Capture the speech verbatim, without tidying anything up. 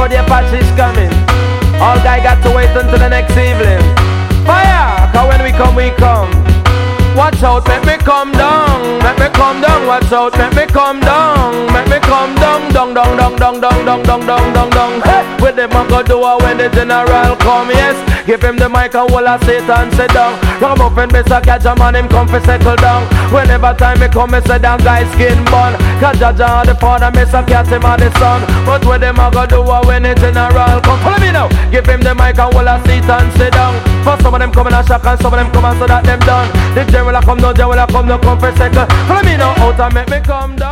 for the Apaches coming. All guy got to wait until the next evening. Fire, cause when we come, we come. Watch out, make me come down. Make me come down, watch out, make me come down. Make me come down, down, down, down, down, down, down, down, down, down, down. Hey, with them I go do it when the general come, yes. Give him the mic and wall of Satan sit down. Ram up and miss a catch a man, him come for settle down. Whenever time me come, me say down guy skin bun. Cause Jaja the father, miss a cat him and the son. But with them I go do it when the general come. Follow me now. Give him the mic and wall of Satan sit down. For some of them come in a shock and some of them come and so that them done. The general come, no general come, no come for second. Follow me now out and make me come down.